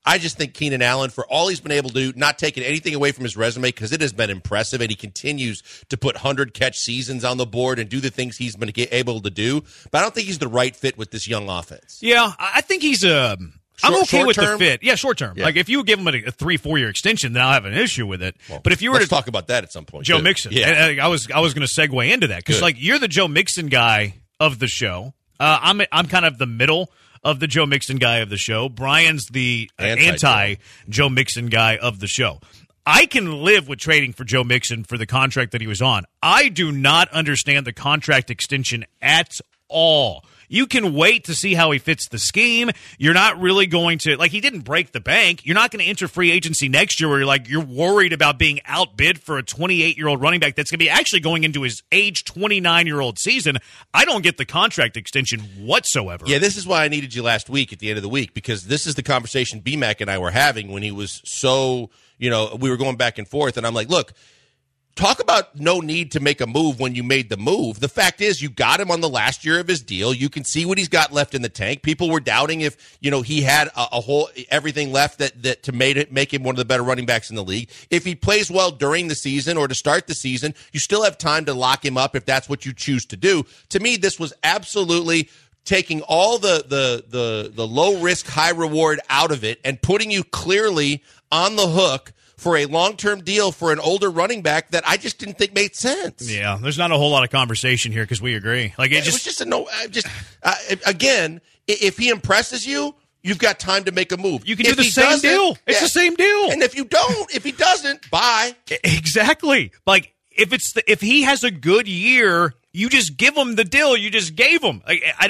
I just think Keenan Allen, for all he's been able to do, not taking anything away from his resume, because it has been impressive, and he continues to put 100-catch seasons on the board and do the things he's been able to do. But I don't think he's the right fit with this young offense. Yeah, I think he's I'm okay with the fit. Yeah, short term. Yeah. Like if you give him a 3-4 year extension, then I'll have an issue with it. Well, but if you were let's to talk about that at some point, Joe too. Mixon, yeah, and I was going to segue into that because like you're the Joe Mixon guy of the show. I'm kind of the middle of the Joe Mixon guy of the show. Brian's the anti Joe Mixon guy of the show. I can live with trading for Joe Mixon for the contract that he was on. I do not understand the contract extension at all. You can wait to see how he fits the scheme. You're not really going to, like, he didn't break the bank. You're not going to enter free agency next year where you're worried about being outbid for a 28-year-old running back that's going to be actually going into his age 29-year-old season. I don't get the contract extension whatsoever. Yeah, this is why I needed you last week at the end of the week, because this is the conversation B-Mac and I were having when he was so, we were going back and forth, and I'm like, look, talk about no need to make a move when you made the move. The fact is, you got him on the last year of his deal. You can see what he's got left in the tank. People were doubting if, he had a whole everything left that to make him one of the better running backs in the league. If he plays well during the season or to start the season, you still have time to lock him up if that's what you choose to do. To me, this was absolutely taking all the low risk, high reward out of it and putting you clearly on the hook for a long-term deal for an older running back that I just didn't think made sense. Yeah, there's not a whole lot of conversation here because we agree. Like it was just a no. Again, if he impresses you, you've got time to make a move. You can do the same deal. It's the same deal. And if he doesn't, bye. Exactly. Like if he has a good year, you just give him the deal you just gave him.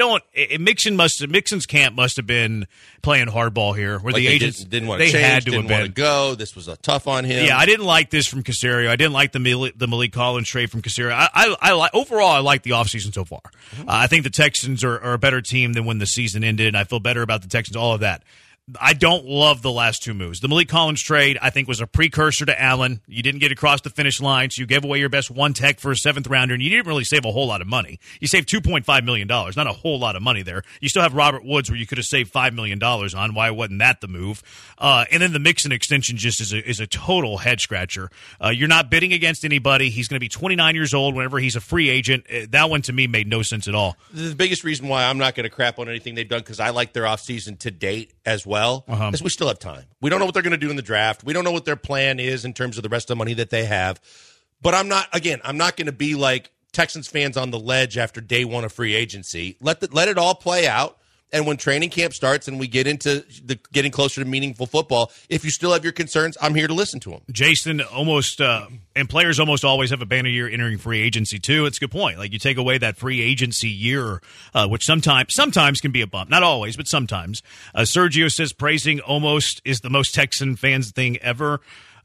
Mixon's camp must have been playing hardball here, where the agents didn't want to change, had to didn't want to go. This was tough on him. Yeah, I didn't like this from Caserio. I didn't like the Malik Collins trade from Caserio. Overall, I like the offseason so far. I think the Texans are a better team than when the season ended, and I feel better about the Texans. All of that. I don't love the last two moves. The Malik Collins trade, I think, was a precursor to Allen. You didn't get across the finish line, so you gave away your best one tech for a seventh rounder, and you didn't really save a whole lot of money. You saved $2.5 million. Not a whole lot of money there. You still have Robert Woods, where you could have saved $5 million on. Why wasn't that the move? And then the Mixon extension just is a total head-scratcher. You're not bidding against anybody. He's going to be 29 years old whenever he's a free agent. That one, to me, made no sense at all. The biggest reason why I'm not going to crap on anything they've done, because I like their offseason to date as well, is we still have time. We don't know what they're going to do in the draft. We don't know what their plan is in terms of the rest of the money that they have. But I'm not going to be like Texans fans on the ledge after day one of free agency. Let it all play out. And when training camp starts and we get into getting closer to meaningful football, if you still have your concerns, I'm here to listen to them. Jason, and players almost always have a banner year entering free agency too. It's a good point. Like you take away that free agency year, which sometimes can be a bump. Not always, but sometimes. Sergio says praising almost is the most Texan fans thing ever.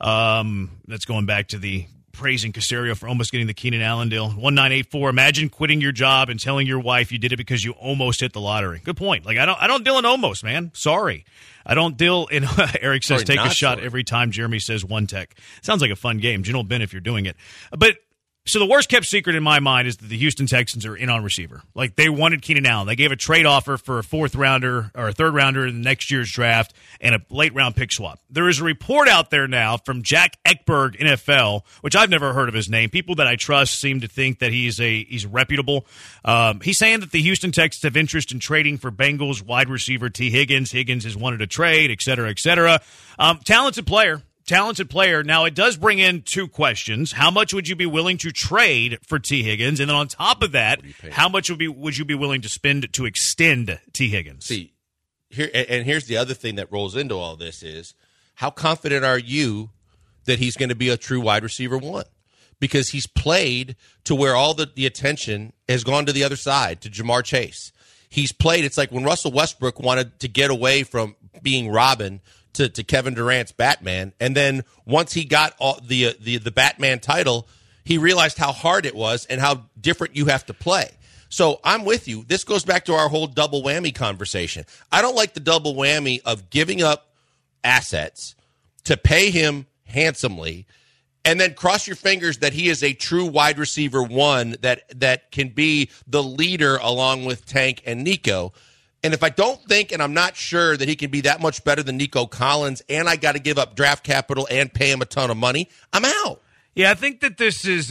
That's going back to the praising Caserio for almost getting the Keenan Allen deal. 1984. Imagine quitting your job and telling your wife you did it because you almost hit the lottery. Good point. Like I don't deal in almost, man. Sorry. I don't deal in Eric says take a shot every time Jeremy says one tech. Sounds like a fun game. General Ben if you're doing it. But so the worst kept secret in my mind is that the Houston Texans are in on receiver. Like they wanted Keenan Allen. They gave a trade offer for a fourth rounder or a third rounder in next year's draft and a late round pick swap. There is a report out there now from Jack Ekberg, NFL, which I've never heard of his name. People that I trust seem to think that he's reputable. He's saying that the Houston Texans have interest in trading for Bengals wide receiver T. Higgins. Higgins has wanted a trade, et cetera, et cetera. Talented player. Now, it does bring in two questions. How much would you be willing to trade for T. Higgins? And then on top of that, how much would you be willing to spend to extend T. Higgins? See, here's the other thing that rolls into all this is, how confident are you that he's going to be a true wide receiver one? Because he's played to where all the attention has gone to the other side, to Jamar Chase. He's played, it's like when Russell Westbrook wanted to get away from being Robin to Kevin Durant's Batman, and then once he got the Batman title, he realized how hard it was and how different you have to play. So I'm with you. This goes back to our whole double whammy conversation. I don't like the double whammy of giving up assets to pay him handsomely and then cross your fingers that he is a true wide receiver one that can be the leader along with Tank and Nico. And if I don't think and I'm not sure that he can be that much better than Nico Collins, and I got to give up draft capital and pay him a ton of money, I'm out. Yeah, I think that this is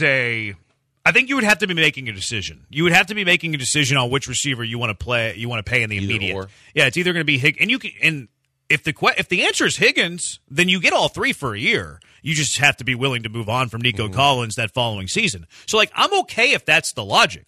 I think you would have to be making a decision. You would have to be making a decision on which receiver you want to play. You want to pay in the immediate. Or. Yeah, it's either going to be Higgins, and if the answer is Higgins, then you get all three for a year. You just have to be willing to move on from Nico Collins that following season. So, I'm okay if that's the logic.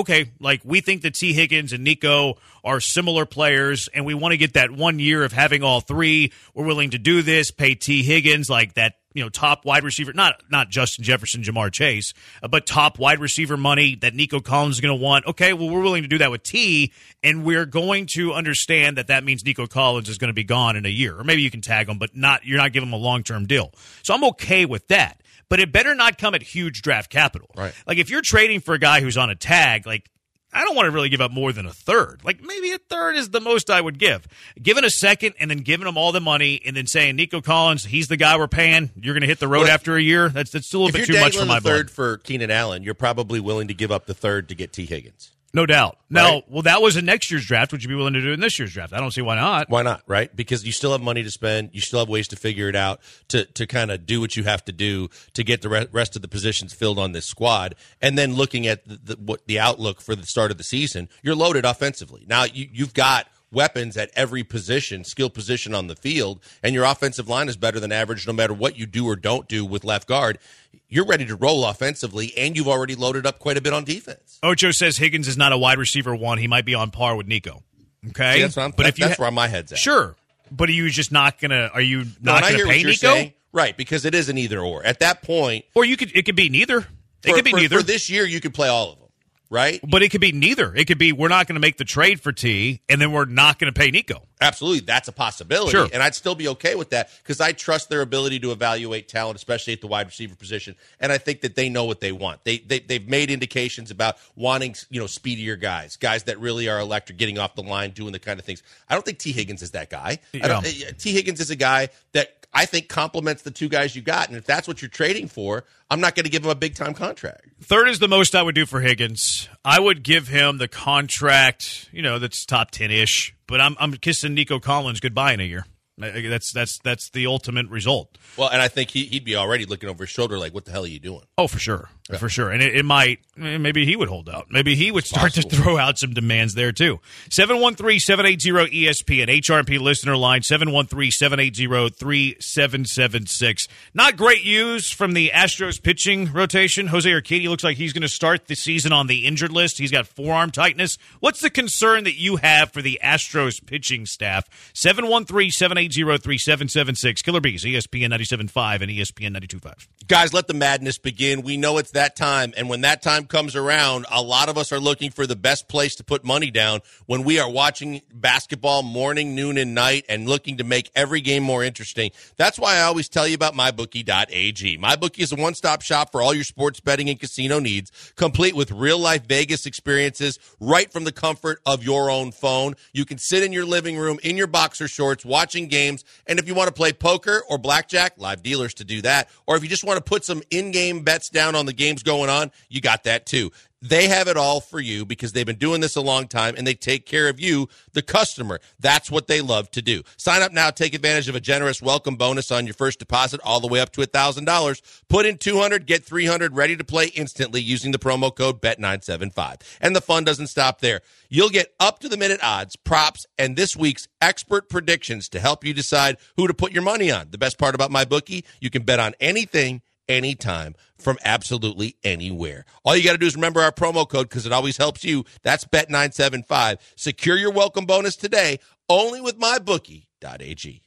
We think that T. Higgins and Nico are similar players, and we want to get that 1 year of having all three. We're willing to do this, pay T. Higgins that top wide receiver, not Justin Jefferson, Jamar Chase, but top wide receiver money that Nico Collins is going to want. Okay, well, we're willing to do that with T, and we're going to understand that means Nico Collins is going to be gone in a year. Or maybe you can tag him, but you're not giving him a long-term deal. So I'm okay with that. But it better not come at huge draft capital. Right. If you're trading for a guy who's on a tag, I don't want to really give up more than a third. Maybe a third is the most I would give. Giving a second and then giving them all the money and then saying, Nico Collins, he's the guy we're paying. You're going to hit the road after a year. That's a little bit too much for my blood. If you're dangling the third for Keenan Allen, you're probably willing to give up the third to get T. Higgins. No doubt. Right? Now, that was in next year's draft. Would you be willing to do it in this year's draft? I don't see why not. Why not, right? Because you still have money to spend. You still have ways to figure it out, to kind of do what you have to do to get the rest of the positions filled on this squad. And then looking at the outlook for the start of the season, you're loaded offensively. Now, you've got weapons at every position, skill position on the field, and your offensive line is better than average no matter what you do or don't do with left guard. You're ready to roll offensively, and you've already loaded up quite a bit on defense. Ocho says Higgins is not a wide receiver one. He might be on par with Nico. Okay? See, that's where my head's at. Sure. But are you just not going to – are you not going to pay Nico? Saying, right, because it is an either or. At that point – Or it could be neither. For this year, you could play all of them. Right? But it could be neither. It could be we're not going to make the trade for T, and then we're not going to pay Nico. Absolutely. That's a possibility. Sure. And I'd still be okay with that because I trust their ability to evaluate talent, especially at the wide receiver position. And I think that they know what they want. They've made indications about wanting, speedier guys that really are electric, getting off the line, doing the kind of things. I don't think T. Higgins is that guy. Yeah. T. Higgins is a guy that I think complements the two guys you got. And if that's what you're trading for, I'm not going to give him a big-time contract. Third is the most I would do for Higgins. I would give him the contract, that's top 10-ish. But I'm kissing Nico Collins goodbye in a year. That's the ultimate result. Well, and I think he'd be already looking over his shoulder like, what the hell are you doing? Oh, for sure. Yeah. For sure. And it might, maybe he would hold out. Maybe he would start to throw out some demands there, too. 713-780-ESPN, HRP listener line, 713-780-3776. Not great news from the Astros pitching rotation. Jose Urquidy looks like he's going to start the season on the injured list. He's got forearm tightness. What's the concern that you have for the Astros pitching staff? 713-780-3776. Killer Bees, ESPN 97.5 and ESPN 92.5. Guys, let the madness begin. We know it's that time, and when that time comes around, a lot of us are looking for the best place to put money down when we are watching basketball morning, noon, and night and looking to make every game more interesting. That's why I always tell you about MyBookie.ag. MyBookie is a one-stop shop for all your sports betting and casino needs, complete with real-life Vegas experiences right from the comfort of your own phone. You can sit in your living room in your boxer shorts watching games, and if you want to play poker or blackjack, live dealers to do that, or if you just want to put some in-game bets down on the games going on, you got that too. They have it all for you because they've been doing this a long time, and they take care of you, the customer. That's what they love to do. Sign up now. Take advantage of a generous welcome bonus on your first deposit all the way up to $1,000. Put in $200, get $300, ready to play instantly using the promo code BET975. And the fun doesn't stop there. You'll get up-to-the-minute odds, props, and this week's expert predictions to help you decide who to put your money on. The best part about MyBookie, you can bet on anything, anytime, from absolutely anywhere. All you got to do is remember our promo code because it always helps you. That's Bet975. Secure your welcome bonus today only with MyBookie.ag.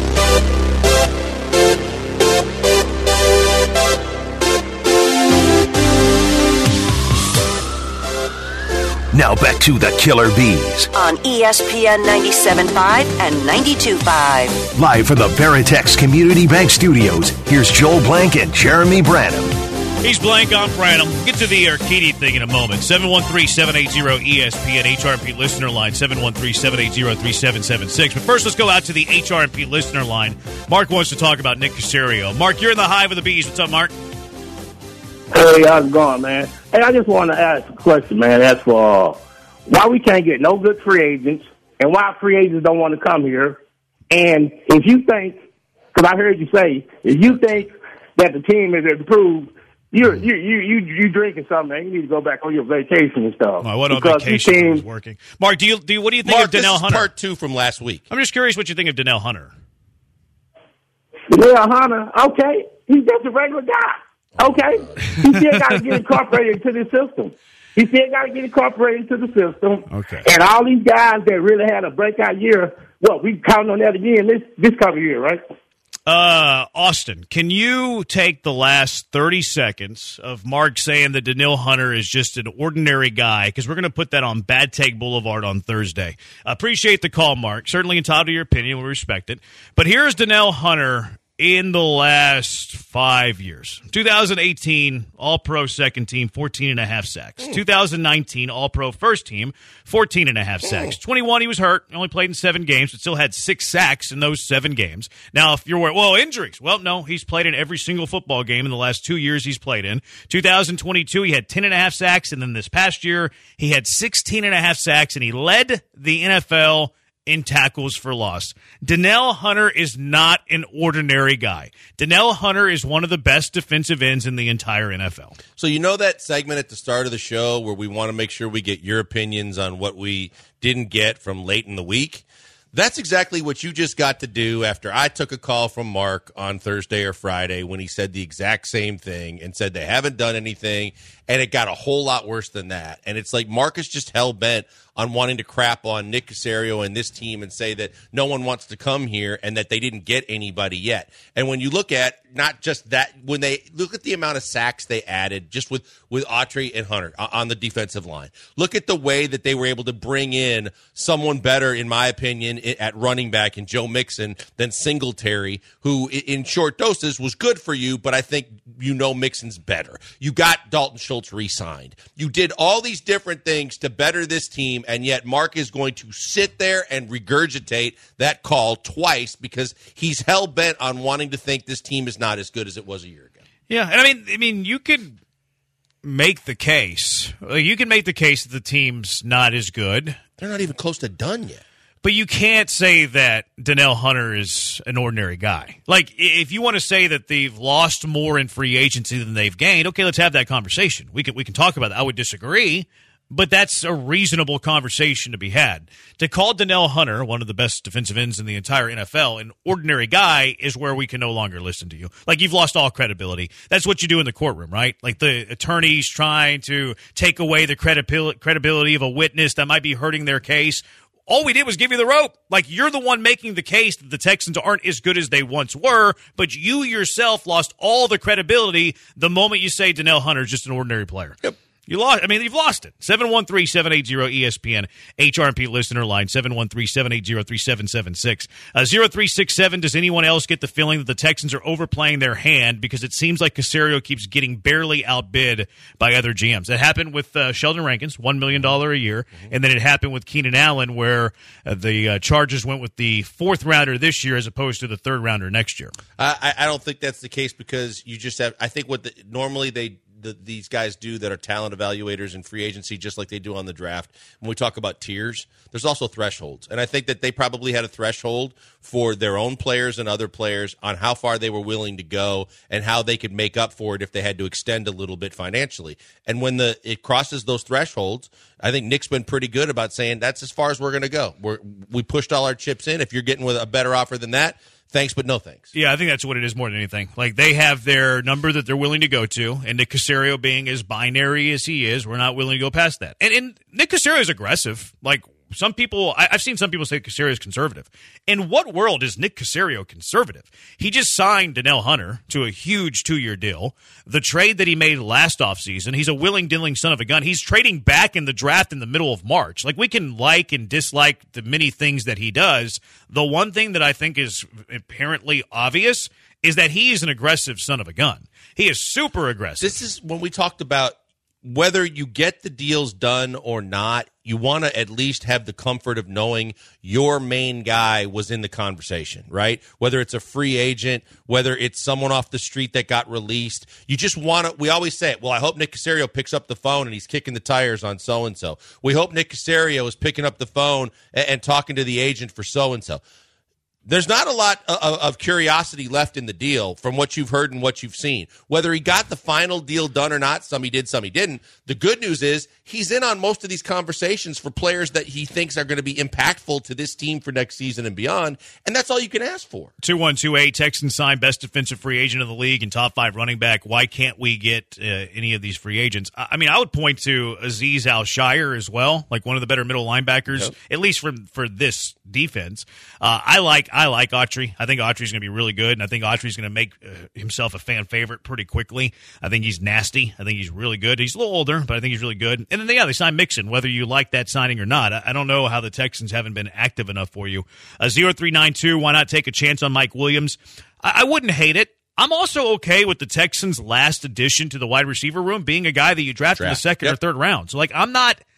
Now back to the Killer Bees. On ESPN 97.5 and 92.5. Live from the Veritex Community Bank Studios, here's Joel Blank and Jeremy Branham. He's Blank on Branham. Get to the Urquidy thing in a moment. 713-780-ESPN, HRP listener line, 713-780-3776. But first, let's go out to the HRP listener line. Mark wants to talk about Nick Caserio. Mark, you're in the hive of the Bees. What's up, Mark? Hey, how's it going, man? Hey, I just want to ask a question, man. That's for why we can't get no good free agents and why free agents don't want to come here. And if you think, because I heard you say, if you think that the team is improved, you drinking something, man. You need to go back on your vacation and stuff. I went on vacation. Was working. Mark, what do you think Mark, of Donnell Hunter? Part 2 from last week. I'm just curious what you think of Donnell Hunter. Donnell Hunter, okay, he's just a regular guy. Okay, he still got to get incorporated into the system. Okay. And all these guys that really had a breakout year, we counting on that again this coming year, right? Austin, can you take the last 30 seconds of Mark saying that Donnell Hunter is just an ordinary guy? Because we're going to put that on Bad Take Boulevard on Thursday. Appreciate the call, Mark. Certainly entitled to your opinion. We respect it. But here's Donnell Hunter in the last 5 years. 2018, All-Pro second team, 14.5 sacks. 2019, All-Pro first team, 14.5 sacks. 21, he was hurt. Only played in 7 games, but still had 6 sacks in those 7 games. Now, if you're worried, injuries. Well, no, he's played in every single football game in the last 2 years he's played in. 2022, he had 10.5 sacks, and then this past year, he had 16.5 sacks, and he led the NFL in tackles for loss. Donnell Hunter is not an ordinary guy. Donnell Hunter is one of the best defensive ends in the entire NFL. So you know that segment at the start of the show where we want to make sure we get your opinions on what we didn't get from late in the week? That's exactly what you just got to do after I took a call from Mark on Thursday or Friday when he said the exact same thing and said they haven't done anything, and it got a whole lot worse than that. And it's like Mark is just hell-bent on wanting to crap on Nick Caserio and this team and say that no one wants to come here and that they didn't get anybody yet. And when you look at not just that, when they look at the amount of sacks they added just with Autry and Hunter on the defensive line, look at the way that they were able to bring in someone better, in my opinion, at running back in Joe Mixon than Singletary, who in short doses was good for you, but I think Mixon's better. You got Dalton Schultz re-signed. You did all these different things to better this team, and yet Mark is going to sit there and regurgitate that call twice because he's hell-bent on wanting to think this team is not as good as it was a year ago. Yeah, and I mean, you could make the case. You can make the case that the team's not as good. They're not even close to done yet. But you can't say that Donnell Hunter is an ordinary guy. Like, if you want to say that they've lost more in free agency than they've gained, okay, let's have that conversation. We can talk about that. I would disagree, but that's a reasonable conversation to be had. To call Donnell Hunter, one of the best defensive ends in the entire NFL, an ordinary guy is where we can no longer listen to you. Like, you've lost all credibility. That's what you do in the courtroom, right? Like, the attorneys trying to take away the credibility of a witness that might be hurting their case. All we did was give you the rope. Like, you're the one making the case that the Texans aren't as good as they once were, but you yourself lost all the credibility the moment you say Donnell Hunter is just an ordinary player. Yep. You've lost it. 713-780-ESPN, HRP listener line, 713-780-3776. 0367, does anyone else get the feeling that the Texans are overplaying their hand because it seems like Caserio keeps getting barely outbid by other GMs? It happened with Sheldon Rankins, $1 million a year, and then it happened with Keenan Allen where the Chargers went with the 4th rounder this year as opposed to the 3rd rounder next year. I don't think that's the case because you just have – I think what normally these guys do that are talent evaluators in free agency, just like they do on the draft. When we talk about tiers, there's also thresholds. And I think that they probably had a threshold for their own players and other players on how far they were willing to go and how they could make up for it if they had to extend a little bit financially. And when it crosses those thresholds, I think Nick's been pretty good about saying that's as far as we're going to go. We pushed all our chips in. If you're getting with a better offer than that, thanks, but no thanks. Yeah, I think that's what it is more than anything. Like, they have their number that they're willing to go to, and Nick Caserio being as binary as he is, we're not willing to go past that. And Nick Caserio is aggressive. Like, some people, I've seen some people say Caserio is conservative. In what world is Nick Caserio conservative? He just signed Donnell Hunter to a huge 2-year deal. The trade that he made last offseason, he's a willing-dealing son of a gun. He's trading back in the draft in the middle of March. Like, we can like and dislike the many things that he does. The one thing that I think is apparently obvious is that he is an aggressive son of a gun. He is super aggressive. This is when we talked about whether you get the deals done or not, you want to at least have the comfort of knowing your main guy was in the conversation, right? Whether it's a free agent, whether it's someone off the street that got released. You just want to – we always say it. Well, I hope Nick Caserio picks up the phone and he's kicking the tires on so-and-so. We hope Nick Caserio is picking up the phone and talking to the agent for so-and-so. There's not a lot of curiosity left in the deal from what you've heard and what you've seen. Whether he got the final deal done or not, some he did, some he didn't. The good news is he's in on most of these conversations for players that he thinks are going to be impactful to this team for next season and beyond, and that's all you can ask for. 2128, Texans sign best defensive free agent of the league and top 5 running back. Why can't we get any of these free agents? I mean, I would point to Azeez Al-Shire as well, like one of the better middle linebackers, at least for this defense. I like Autry. I think Autry's going to be really good, and I think Autry's going to make himself a fan favorite pretty quickly. I think he's nasty. I think he's really good. He's a little older, but I think he's really good. And then, they signed Mixon, whether you like that signing or not. I don't know how the Texans haven't been active enough for you. 0392, why not take a chance on Mike Williams? I wouldn't hate it. I'm also okay with the Texans' last addition to the wide receiver room being a guy that you draft in the second or third round. So, I'm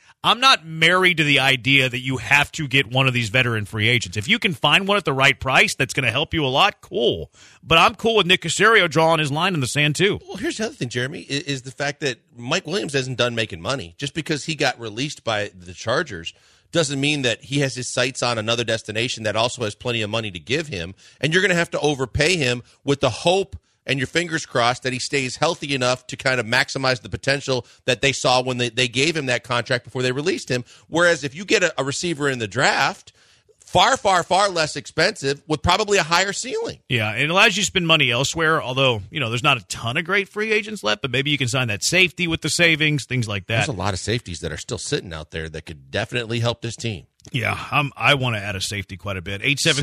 not married to the idea that you have to get one of these veteran free agents. If you can find one at the right price that's going to help you a lot, cool. But I'm cool with Nick Caserio drawing his line in the sand, too. Well, here's the other thing, Jeremy, is the fact that Mike Williams isn't done making money. Just because he got released by the Chargers doesn't mean that he has his sights on another destination that also has plenty of money to give him. And you're going to have to overpay him with the hope and your fingers crossed that he stays healthy enough to kind of maximize the potential that they saw when they gave him that contract before they released him. Whereas if you get a receiver in the draft, far, far, far less expensive with probably a higher ceiling. Yeah, it allows you to spend money elsewhere, although, there's not a ton of great free agents left, but maybe you can sign that safety with the savings, things like that. There's a lot of safeties that are still sitting out there that could definitely help this team. Yeah, I want to add a safety quite a bit.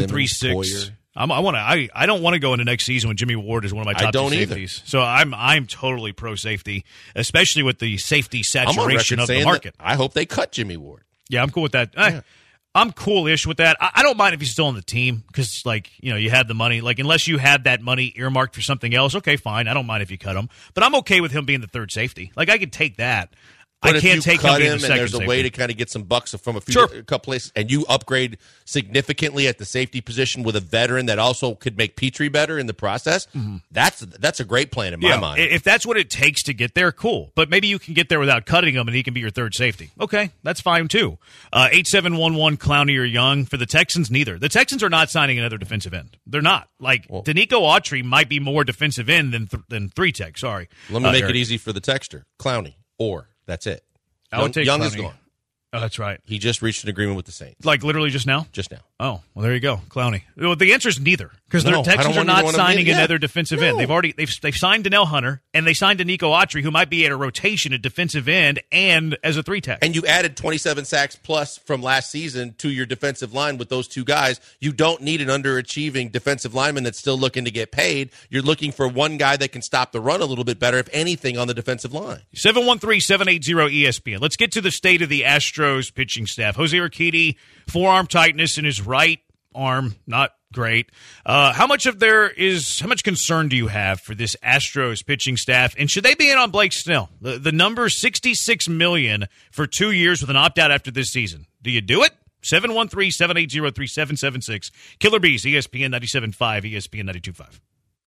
8736. I don't want to go into next season when Jimmy Ward is one of my top two safeties. Either. So I'm totally pro safety, especially with the safety saturation of the market. I hope they cut Jimmy Ward. Yeah, I'm cool with that. Yeah. I'm cool-ish with that. I don't mind if he's still on the team because, you had the money. Unless you had that money earmarked for something else, okay, fine. I don't mind if you cut him. But I'm okay with him being the third safety. I could take that. But I can't take him being the second and there's a way to kind of get some bucks from a couple places, and you upgrade significantly at the safety position with a veteran that also could make Petrie better in the process, that's a great plan in my mind. If that's what it takes to get there, cool. But maybe you can get there without cutting him, and he can be your third safety. Okay, that's fine, too. 8711, Clowney or Young. For the Texans, neither. The Texans are not signing another defensive end. They're not. Danico Autry might be more defensive end than three tech. Sorry. Let me make it easy for the texter. Clowney or... That's it. Young is gone. Oh, that's right. He just reached an agreement with the Saints. Literally just now? Just now. Oh, well, there you go. Clowney. Well, the answer is neither, because the Texans are not signing another defensive end. They've signed Danielle Hunter, and they signed Danico Autry, who might be at a rotation at defensive end and as a three-tech. And you added 27 sacks plus from last season to your defensive line with those two guys. You don't need an underachieving defensive lineman that's still looking to get paid. You're looking for one guy that can stop the run a little bit better, if anything, on the defensive line. 713-780-ESPN. Let's get to the state of the Astros pitching staff. Jose Urquidy, forearm tightness in his right arm, not great. How much concern do you have for this Astros pitching staff? And should they be in on Blake Snell? The number $66 million for 2 years with an opt-out after this season. Do you do it? 713-780-3776. Killer Bees, ESPN 97.5, ESPN 92.5.